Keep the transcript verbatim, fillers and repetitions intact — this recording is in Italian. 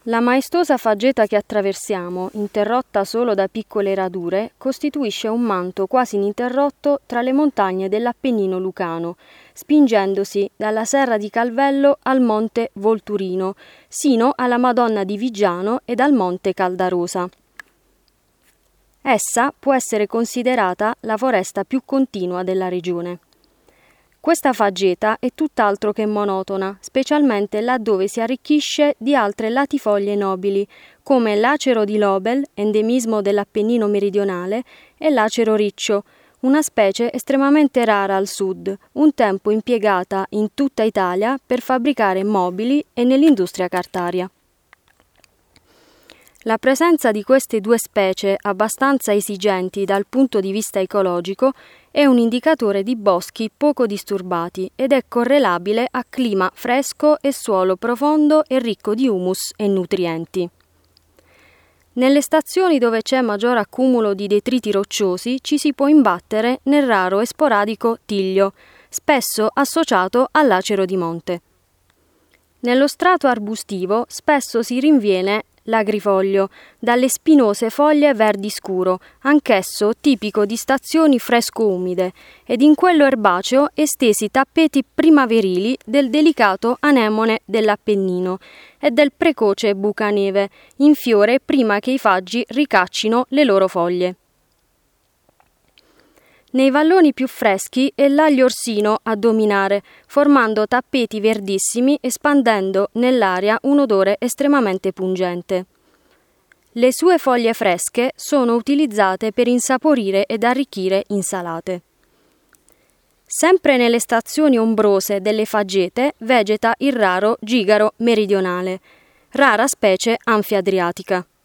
La maestosa faggeta che attraversiamo, interrotta solo da piccole radure, costituisce un manto quasi ininterrotto tra le montagne dell'Appennino lucano, spingendosi dalla serra di Calvello al monte Volturino, sino alla Madonna di Viggiano ed al monte Caldarosa. Essa può essere considerata la foresta più continua della regione. Questa faggeta è tutt'altro che monotona, specialmente laddove si arricchisce di altre latifoglie nobili, come l'acero di Lobel, endemismo dell'Appennino meridionale, e l'acero riccio, una specie estremamente rara al sud, un tempo impiegata in tutta Italia per fabbricare mobili e nell'industria cartaria. La presenza di queste due specie, abbastanza esigenti dal punto di vista ecologico, è un indicatore di boschi poco disturbati ed è correlabile a clima fresco e suolo profondo e ricco di humus e nutrienti. Nelle stazioni dove c'è maggior accumulo di detriti rocciosi ci si può imbattere nel raro e sporadico tiglio, spesso associato all'acero di monte. Nello strato arbustivo spesso si rinviene l'agrifoglio, dalle spinose foglie verdi scuro, anch'esso tipico di stazioni fresco-umide, ed in quello erbaceo estesi tappeti primaverili del delicato anemone dell'Appennino e del precoce bucaneve, in fiore prima che i faggi ricaccino le loro foglie. Nei valloni più freschi è l'aglio orsino a dominare, formando tappeti verdissimi e spandendo nell'aria un odore estremamente pungente. Le sue foglie fresche sono utilizzate per insaporire ed arricchire insalate. Sempre nelle stazioni ombrose delle faggete vegeta il raro gigaro meridionale, rara specie anfiadriatica.